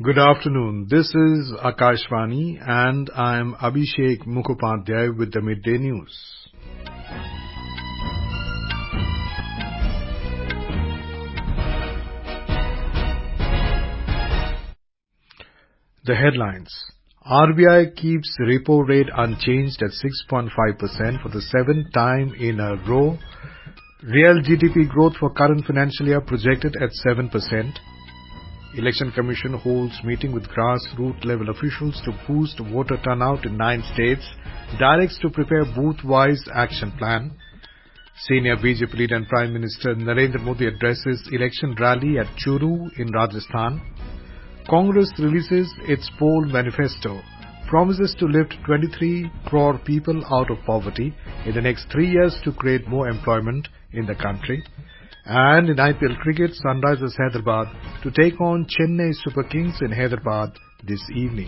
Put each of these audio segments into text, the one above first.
Good afternoon. This is Akashvani and I am Abhishek Mukhopadhyay with the Midday News. The headlines. RBI keeps repo rate unchanged at 6.5% for the seventh time in a row. Real GDP growth for current financial year projected at 7%. Election Commission holds meeting with grassroots level officials to boost voter turnout in 9 states, directs to prepare booth-wise action plan. Senior BJP leader and Prime Minister Narendra Modi addresses election rally at Churu in Rajasthan. Congress releases its poll manifesto, promises to lift 23 crore people out of poverty in the next 3 years to create more employment in the country. And in IPL cricket, Sunrisers Hyderabad to take on Chennai Super Kings in Hyderabad this evening.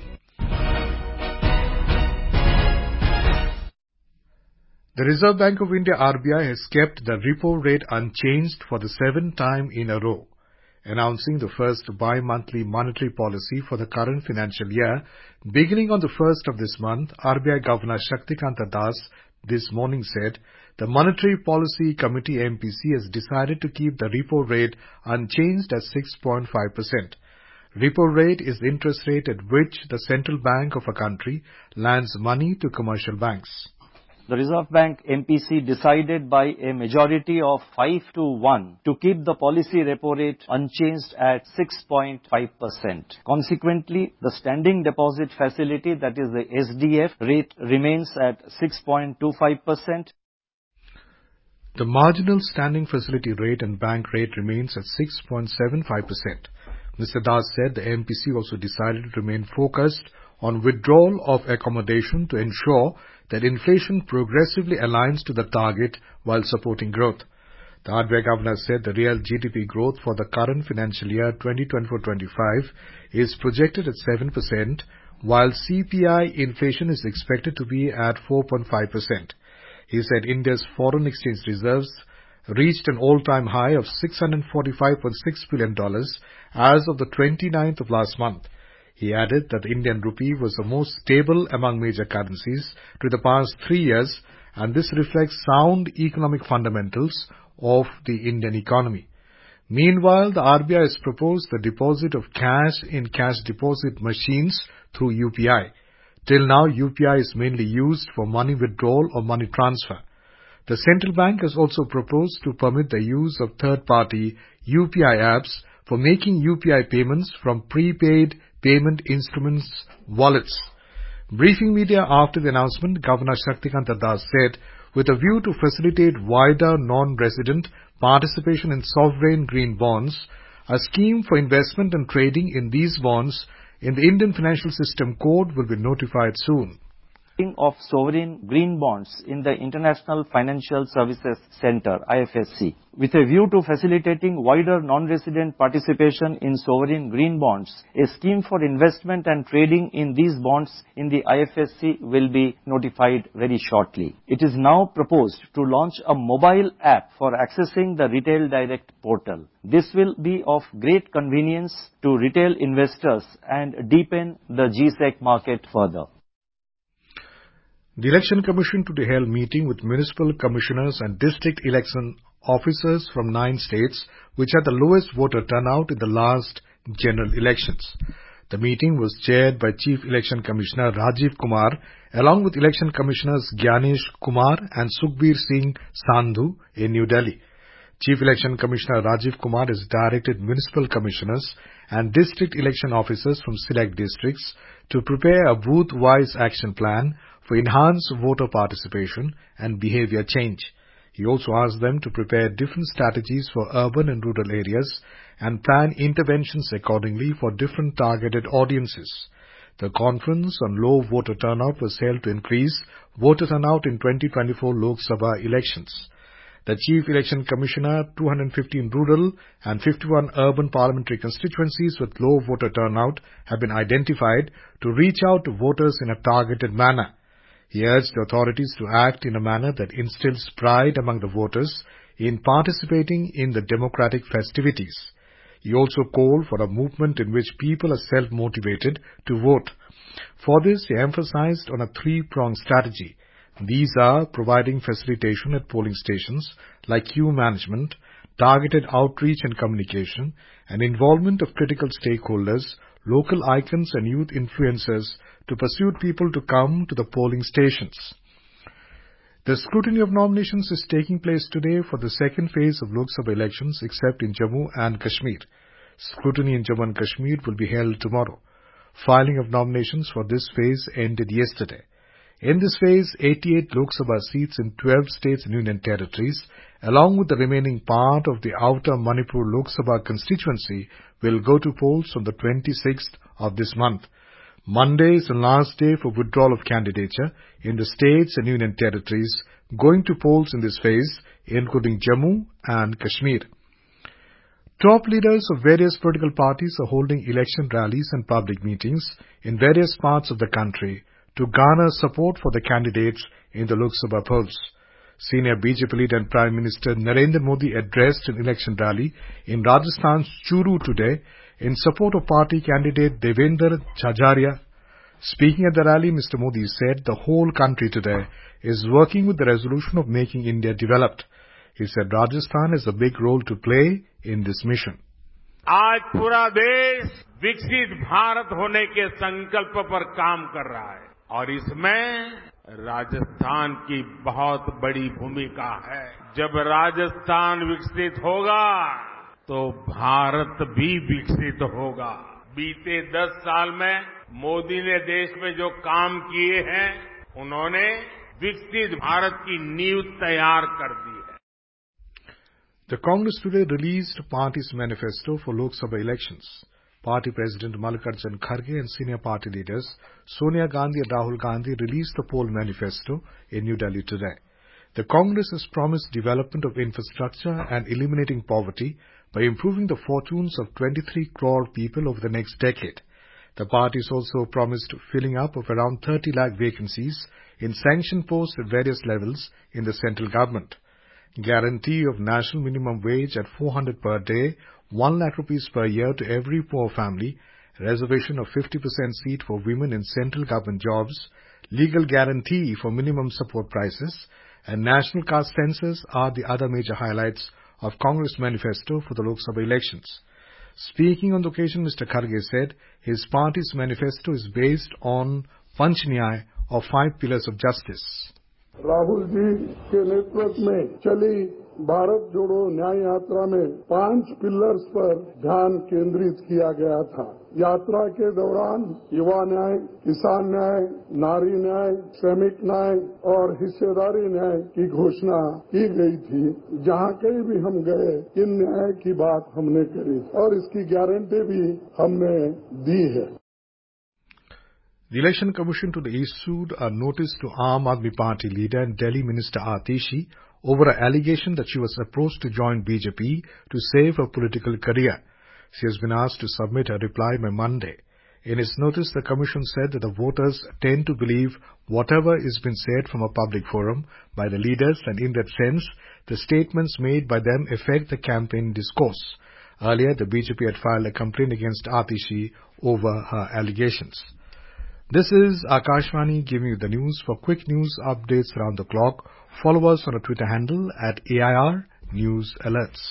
The Reserve Bank of India RBI has kept the repo rate unchanged for the 7th time in a row, announcing the first bi-monthly monetary policy for the current financial year. Beginning on the 1st of this month, RBI Governor Shaktikanta Das this morning said the Monetary Policy Committee MPC has decided to keep the repo rate unchanged at 6.5%. Repo rate is the interest rate at which the central bank of a country lends money to commercial banks. The Reserve Bank MPC decided by a majority of 5-1 to keep the policy repo rate unchanged at 6.5%. Consequently, the standing deposit facility, that is the SDF rate, remains at 6.25%. The marginal standing facility rate and bank rate remains at 6.75%. Mr. Das said the MPC also decided to remain focused on withdrawal of accommodation to ensure that inflation progressively aligns to the target while supporting growth. The RBI Governor said the real GDP growth for the current financial year 2024-25 is projected at 7%, while CPI inflation is expected to be at 4.5%. He said India's foreign exchange reserves reached an all-time high of $645.6 billion as of the 29th of last month. He added that the Indian rupee was the most stable among major currencies through the past 3 years, and this reflects sound economic fundamentals of the Indian economy. Meanwhile, the RBI has proposed the deposit of cash in cash deposit machines through UPI. Till now, UPI is mainly used for money withdrawal or money transfer. The central bank has also proposed to permit the use of third-party UPI apps for making UPI payments from prepaid payment instruments wallets. Briefing media after the announcement, Governor Shaktikanta Das said, with a view to facilitate wider non-resident participation in sovereign green bonds, a scheme for investment and trading in these bonds in the Indian Financial System Code will be notified soon. Of sovereign green bonds in the International Financial Services Center, IFSC. With a view to facilitating wider non-resident participation in sovereign green bonds, a scheme for investment and trading in these bonds in the IFSC will be notified very shortly. It is now proposed to launch a mobile app for accessing the Retail Direct portal. This will be of great convenience to retail investors and deepen the GSEC market further. The Election Commission today held meeting with municipal commissioners and district election officers from 9 states which had the lowest voter turnout in the last general elections. The meeting was chaired by Chief Election Commissioner Rajiv Kumar along with Election Commissioners Gyanesh Kumar and Sukhbir Singh Sandhu in New Delhi. Chief Election Commissioner Rajiv Kumar has directed municipal commissioners and district election officers from select districts to prepare a booth-wise action plan for enhanced voter participation and behavior change. He also asked them to prepare different strategies for urban and rural areas and plan interventions accordingly for different targeted audiences. The conference on low voter turnout was held to increase voter turnout in 2024 Lok Sabha elections. The Chief Election Commissioner, 215 rural and 51 urban parliamentary constituencies with low voter turnout have been identified to reach out to voters in a targeted manner. He urged the authorities to act in a manner that instills pride among the voters in participating in the democratic festivities. He also called for a movement in which people are self-motivated to vote. For this, he emphasized on a three-pronged strategy. These are providing facilitation at polling stations, like queue management, targeted outreach and communication, and involvement of critical stakeholders, local icons and youth influencers to persuade people to come to the polling stations. The scrutiny of nominations is taking place today for the second phase of Lok Sabha elections except in Jammu and Kashmir. Scrutiny in Jammu and Kashmir will be held tomorrow. Filing of nominations for this phase ended yesterday. In this phase, 88 Lok Sabha seats in 12 states and union territories, along with the remaining part of the outer Manipur Lok Sabha constituency, will go to polls on the 26th of this month. Monday is the last day for withdrawal of candidature in the states and union territories going to polls in this phase, including Jammu and Kashmir. Top leaders of various political parties are holding election rallies and public meetings in various parts of the country to garner support for the candidates in the Lok Sabha polls. Senior BJP leader and Prime Minister Narendra Modi addressed an election rally in Rajasthan's Churu today in support of party candidate Devendra Jhajharia. Speaking at the rally, Mr. Modi said the whole country today is working with the resolution of making India developed. He said Rajasthan has a big role to play in this mission. आज पूरा देश विकसित भारत होने के संकल्प पर काम कर रहा है और इसमें राजस्थान की बहुत बड़ी भूमिका है। जब राजस्थान विकसित होगा तो भारत भी विकसित होगा। बीते 10 साल में मोदी ने देश में जो काम किए हैं, उन्होंने विकसित भारत की नींव तैयार कर दी है। The Congress today released party's manifesto for Lok Sabha elections. Party President Mallikarjun Kharge and senior party leaders Sonia Gandhi and Rahul Gandhi released the poll manifesto in New Delhi today. The Congress has promised development of infrastructure and eliminating poverty by improving the fortunes of 23 crore people over the next decade. The parties also promised filling up of around 30 lakh vacancies in sanctioned posts at various levels in the central government. Guarantee of national minimum wage at 400 per day, 1 lakh rupees per year to every poor family, reservation of 50% seat for women in central government jobs, legal guarantee for minimum support prices, and national caste census are the other major highlights of Congress manifesto for the Lok Sabha elections. Speaking on the occasion, Mr. Kharge said his party's manifesto is based on Panch Nyay or 5 pillars of justice. Rahul ji के नेतृत्व में चली भारत जोड़ो न्याय यात्रा में 5 pillars पर ध्यान केंद्रित किया गया था। यात्रा के दौरान युवा न्याय, किसान न्याय, नारी न्याय, श्रमिक न्याय और हिस्सेदारी न्याय की घोषणा की गई थी। जहां कहीं भी हम गए, इन न्याय की बात हमने करी और इसकी गारंटी भी हमने दी है। The Election Commission today issued a notice to Aam Aadmi Party leader and Delhi Minister Atishi over an allegation that she was approached to join BJP to save her political career. She has been asked to submit her reply by Monday. In its notice, the Commission said that the voters tend to believe whatever is being said from a public forum by the leaders, and in that sense, the statements made by them affect the campaign discourse. Earlier, the BJP had filed a complaint against Atishi over her allegations. This is Akashvani giving you the news. For quick news updates around the clock, follow us on our Twitter handle at AIR News Alerts.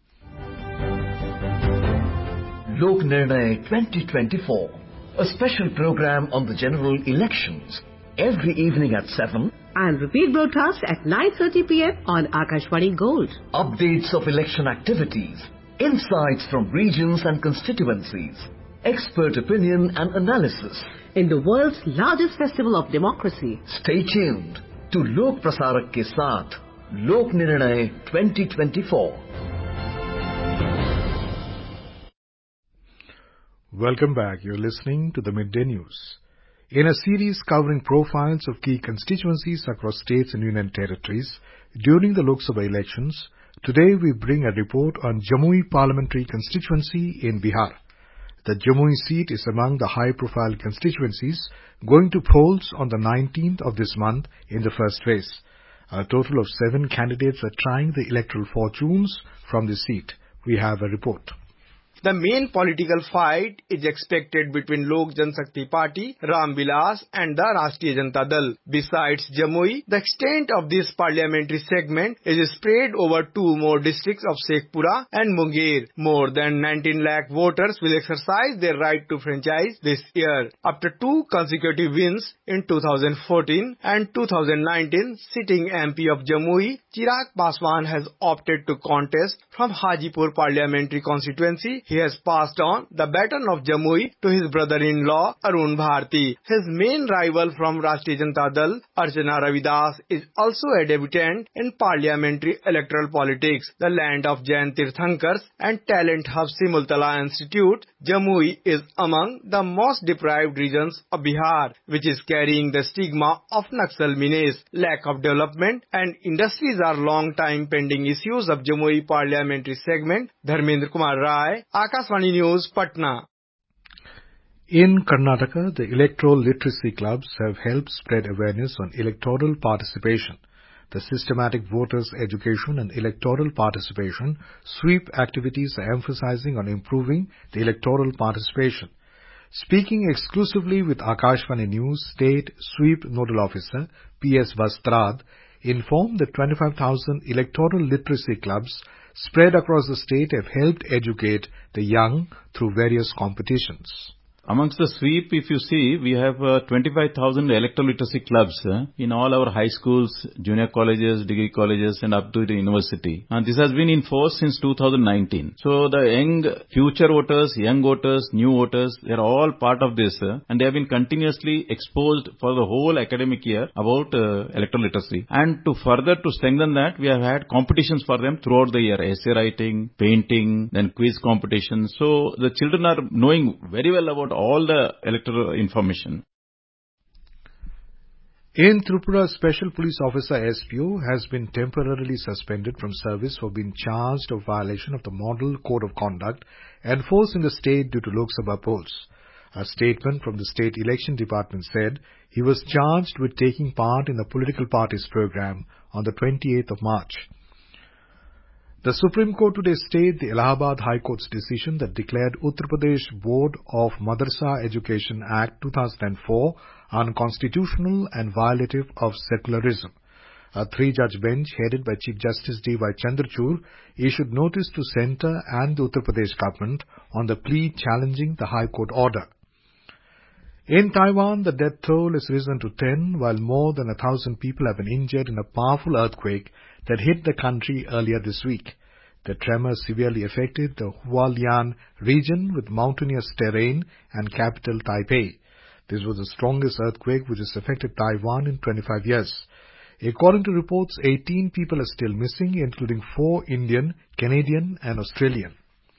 Lok Nirnay 2024, a special program on the general elections, every evening at 7 and repeat broadcast at 9:30 p.m. on Akashvani Gold. Updates of election activities, insights from regions and constituencies, expert opinion and analysis. In the world's largest festival of democracy. Stay tuned to Lok Prasarak ke saath, Lok Nirnay 2024. Welcome back. You're listening to the Midday News. In a series covering profiles of key constituencies across states and union territories during the Lok Sabha elections, today we bring a report on Jamui parliamentary constituency in Bihar. The Jamui seat is among the high-profile constituencies going to polls on the 19th of this month in the first phase. A total of 7 candidates are trying the electoral fortunes from this seat. We have a report. The main political fight is expected between Lok Janshakti Party, Ram Vilas and the Rashtriya Janata Dal. Besides Jamui, the extent of this parliamentary segment is spread over two more districts of Shekhpura and Munger. More than 19 lakh voters will exercise their right to franchise this year. After two consecutive wins in 2014 and 2019, sitting MP of Jamui, Chirag Paswan has opted to contest from Hajipur parliamentary constituency. He has passed on the baton of Jamui to his brother-in-law Arun Bharti. His main rival from Rashtriya Janata Dal, Archana Ravidas, is also a debutant in parliamentary electoral politics. The land of Jain Tirthankars and talent hub Simultala Institute, Jamui is among the most deprived regions of Bihar, which is carrying the stigma of Naxal menace. Lack of development and industries are long-time pending issues of Jamui parliamentary segment. Dharmendra Kumar Rai, Akashvani News, Patna. In Karnataka, the electoral literacy clubs have helped spread awareness on electoral participation. The systematic voters' education and electoral participation sweep activities are emphasizing on improving the electoral participation. Speaking exclusively with Akashvani News, State Sweep Nodal Officer P.S. Vastrad informed that 25,000 electoral literacy clubs spread across the state have helped educate the young through various competitions. Amongst the sweep, if you see, we have 25,000 electoral literacy clubs in all our high schools, junior colleges, degree colleges and up to the university. And this has been in force since 2019. So the young future voters, young voters, new voters, they are all part of this and they have been continuously exposed for the whole academic year about electoral literacy. And to further to strengthen that, we have had competitions for them throughout the year, essay writing, painting, then quiz competitions. So the children are knowing very well about all the electoral information. In Tripura, Special Police Officer SPO has been temporarily suspended from service for being charged of violation of the Model Code of Conduct enforced in the state due to Lok Sabha polls. A statement from the State Election Department said he was charged with taking part in the political party's program on the 28th of March. The Supreme Court today stayed the Allahabad High Court's decision that declared Uttar Pradesh Board of Madrasa Education Act 2004 unconstitutional and violative of secularism. A three-judge bench headed by Chief Justice D.Y. Chandrachud issued notice to Centre and the Uttar Pradesh government on the plea challenging the High Court order. In Taiwan, the death toll has risen to 10, while more than 1,000 people have been injured in a powerful earthquake that hit the country earlier this week. The tremor severely affected the Hualien region with mountainous terrain and capital Taipei. This was the strongest earthquake which has affected Taiwan in 25 years. According to reports, 18 people are still missing, including 4 Indian, Canadian and Australian.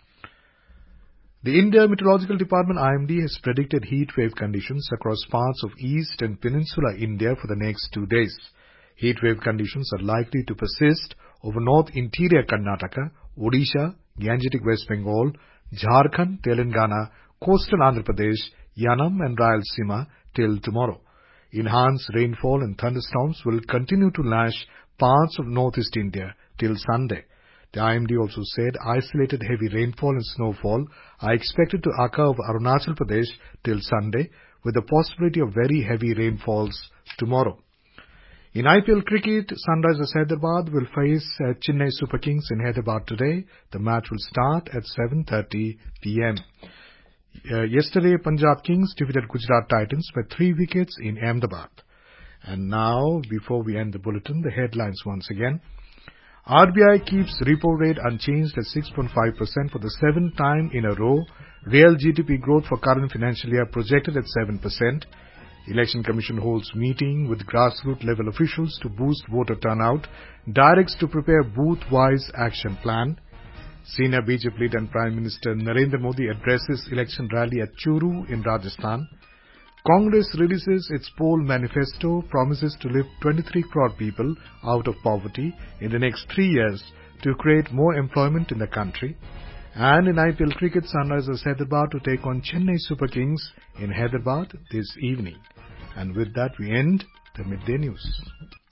The India Meteorological Department IMD has predicted heat wave conditions across parts of East and Peninsular India for the next 2 days. Heat wave conditions are likely to persist over north interior Karnataka, Odisha, Gangetic West Bengal, Jharkhand, Telangana, coastal Andhra Pradesh, Yanam and Rayalaseema till tomorrow. Enhanced rainfall and thunderstorms will continue to lash parts of northeast India till Sunday. The IMD also said isolated heavy rainfall and snowfall are expected to occur over Arunachal Pradesh till Sunday, with the possibility of very heavy rainfalls tomorrow. In IPL cricket, Sunrisers Hyderabad will face Chennai Super Kings in Hyderabad today. The match will start at 7:30 p.m. Yesterday, Punjab Kings defeated Gujarat Titans by 3 wickets in Ahmedabad. And now, before we end the bulletin, the headlines once again. RBI keeps repo rate unchanged at 6.5% for the 7th time in a row. Real GDP growth for current financial year projected at 7%. Election Commission holds meeting with grassroots level officials to boost voter turnout. Directs to prepare booth-wise action plan. Senior BJP leader and Prime Minister Narendra Modi addresses election rally at Churu in Rajasthan. Congress releases its poll manifesto, promises to lift 23 crore people out of poverty in the next 3 years to create more employment in the country. And in IPL cricket, Sunrisers Hyderabad to take on Chennai Super Kings in Hyderabad this evening. And with that, we end the Midday News.